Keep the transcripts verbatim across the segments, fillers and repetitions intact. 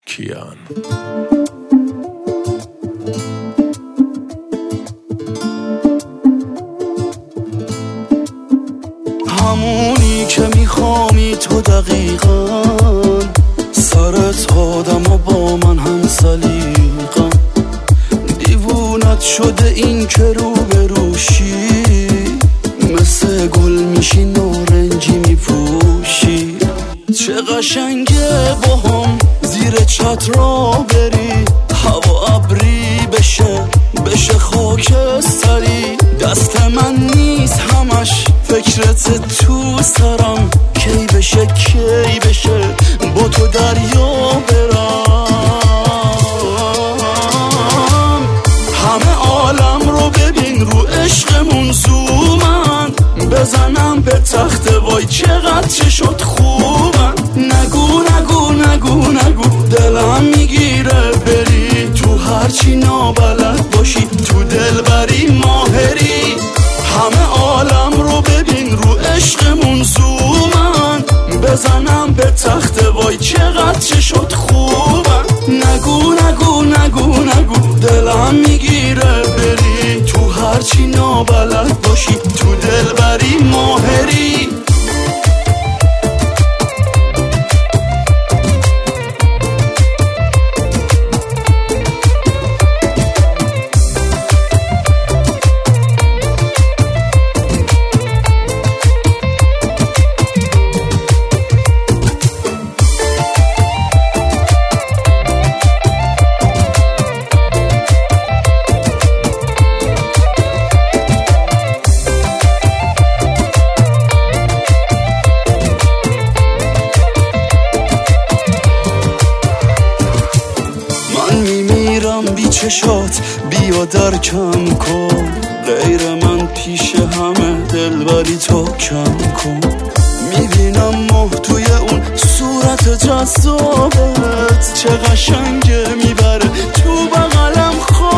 کیان. همونی که میخوامی تو دقیقا، سرت آدم و با من هم سلیقا. دیوونت شده این که رو بروشی، مثل گل میشی نارنجی میپوشی. چه قشنگه با هم زیر چترا بری، هوا ابری بشه بشه خاک سری. دست من نیست همش فکرت تو سرم، کی بشه کی بشه با تو دریا برم. همه عالم رو ببین رو عشقمون زومن، بزنم به تخت وای چقدر چه شد خوبن. نگو نگو نگو نگو دلم میگیره بری، تو هرچی نابلد باشی تو دلبری ماهری. همه عالم رو ببین رو عشقمون زومن، بزنم به تخت وای چقدر چه شد خوبن. نگو نگو نگو نگو دلم میگیره بری، تو هرچی نابلد باشی تو دلبری ماهری. بی چشات بیا درکم کن، غیر من پیش همه دلبری تو کم کن. میبینم ماه توی اون صورت جذابت، چه قشنگه میبره تو بغلم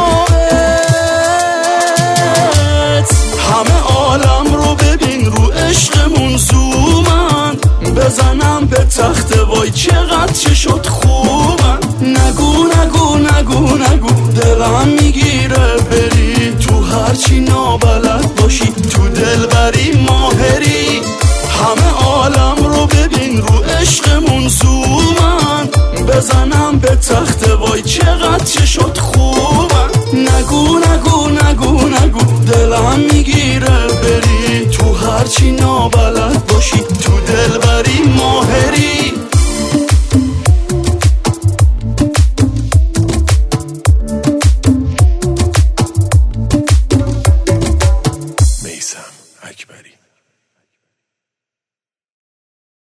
خوابت. همه عالم رو ببین رو عشقمون زومن، بزنم به تخت وای چقدر چه شد خوبن. نگو نگو نگو نگو دلم میگیره بری، تو هرچی نابلد باشی تو دلبری ماهری. همه عالم رو ببین رو عشقمون زومن، بزنم به تخت وای چقدر چه شد خوبن. نگو نگو نگو نگو دلم میگیره بری، تو هرچی نابلد باشی تو دلبری ماهری.